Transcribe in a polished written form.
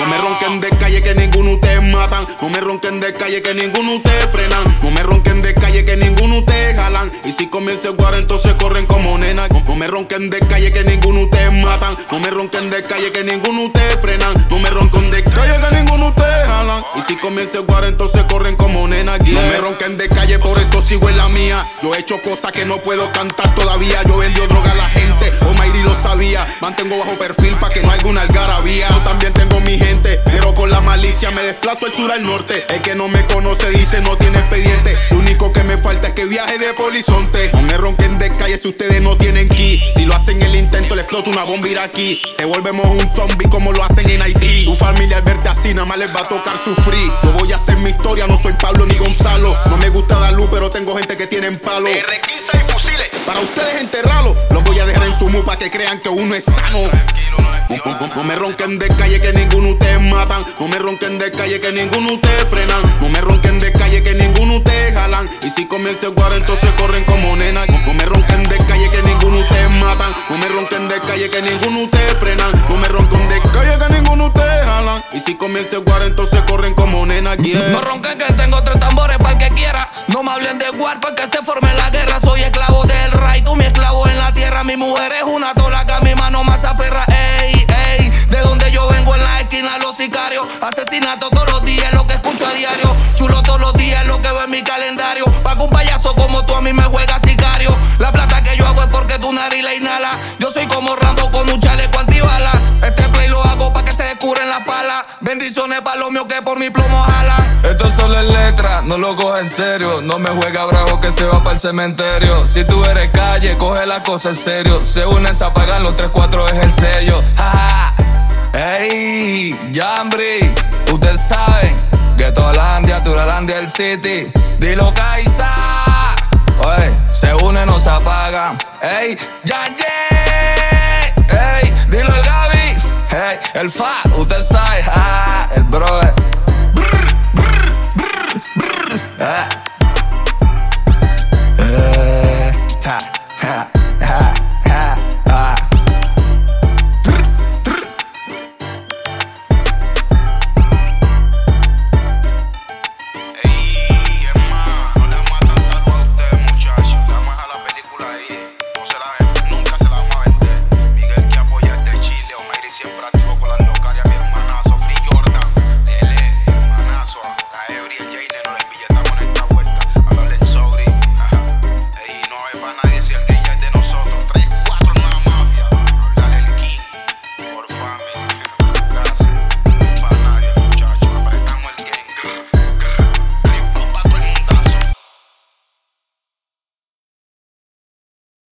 No me ronquen de calle que ninguno de ustedes matan. No me ronquen de calle que ninguno de ustedes frenan. No me ronquen de calle que ninguno de ustedes jalan. Y si comienza el guaro entonces corren como nena. No me ronquen de calle que ninguno de ustedes matan. No me ronquen de calle que ninguno de ustedes frenan. No me ronquen de calle que ninguno de ustedes jalan. Y si comienza el guaro entonces corren como nena. No me ronquen de calle, por eso sigo en la mía. Yo he hecho cosas que no puedo cantar todavía. Yo vendió droga a la gente, Mayri lo sabía. Mantengo bajo perfil pa' que no haya alguna algarabía. Yo también tengo mi gente, pero con la malicia me desplazo al sur al norte. El que no me conoce dice no tiene expediente. Lo único que me falta es que viaje de Polizonte. No me ronquen de calle si ustedes no tienen ki. Si lo hacen el intento, le explota una bomba aquí. Te volvemos un zombie como lo hacen en Haití. Tu familia al verte así nada más les va a tocar sufrir. Yo voy a hacer mi historia, no soy Pablo ni Gonzalo. No me gusta dar luz, pero tengo gente que tienen palo. R15 y fusiles. Para ustedes enterrarlo, los voy a dejar en su mu pa' que crean que uno es sano. No me ronquen de calle que ninguno de ustedes matan. No me ronquen de calle que ninguno de ustedes frenan. No me ronquen de calle que ninguno de ustedes jalan. Y si comienza el guaro entonces corren como nena. No me ronquen de calle que ninguno de ustedes matan. No me ronquen de calle que ninguno de ustedes frenan. No me ronquen de calle que ninguno de ustedes jalan. Y si comienza el guaro entonces corren como nena. Yeah. No ronquen que tengo 3 tambores para el que quiera. No me hablen de guar porque se forme la guerra. Soy esclavo del ray, tú mi esclavo en la tierra. Mi mujer es una tola que a mi mano más aferra. Ey, ey, de donde yo vengo en la esquina los sicarios. Asesinato todos los días, lo que escucho a diario. Chulo todos los días, lo que veo en mi calendario. Pa' que un payaso como tú a mí me juega sicario. La plata que yo hago es porque tu nariz la inhala. Yo soy como Rambo con un chaleco antibala. Este play lo hago pa' que se descubren las palas. Bendiciones pa' los míos que por mi plomo jalan. Esto solo es letra, no lo coge en serio. No me juega bravo que se va para el cementerio. Si tú eres calle, coge la cosa en serio. Se unen, se apagan los 3-4 es el sello. Jaja. Ey, Jambri, ustedes saben que Tolandia, Turalandia, el City. Dilo Kaisa. Oye, se unen, no se apagan. Ey, Yanye. Ey, dilo el Gaby. Hey, el Fa, usted sabe. El brother.